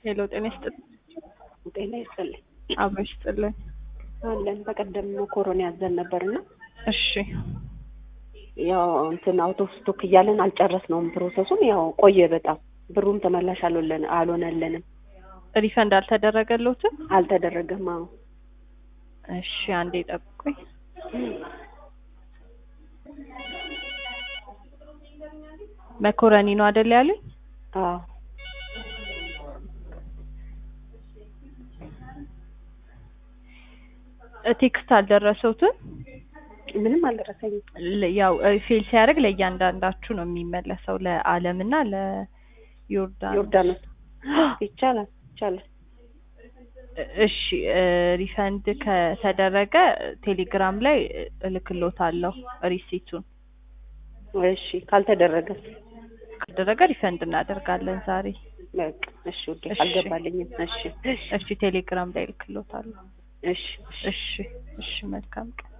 ሄሎ ጤና ይስጥልኝ። ጤና ይስጥልኝ። አብረሽ ይስጥልኝ። አለን በቀደም ኮሮና ያዘን ነበርና እሺ ያው እንትን አውት ኦፍ ስቶክ እያለን አልጨረስነውም ፕሮሰሱን። ያው ቆየ በጣም ብሩም ተመላሽ አልሆነልንም። ሪፈንድ አልተደረገልዎትም? አልተደረገም። አዎ እሺ አንዴ ጠብቁኝ። መኮረኒ ነው አይደል ያሉኝ? አዎ ቴክስት አልደረሰውትም? ምንም አልደረሰኝም። ያው ፌል ሲያደርግ ለእያንዳንዳችሁ ነው የሚመለሰው፣ ለዓለምና ዮርዳኖስ ይቻላል። እሺ ሪፈንድ ከተደረገ ቴሌግራም ላይ እልክልዎታለሁ ሪሲቱን። እሺ ካልተደረገ ሪፈንድ እናደርጋለን ዛሬ። በቃ እሺ ወዴ አልገባልኝም። እሺ ቴሌግራም ላይ እልክልዎታለሁ። እሺ መልካም ቀን።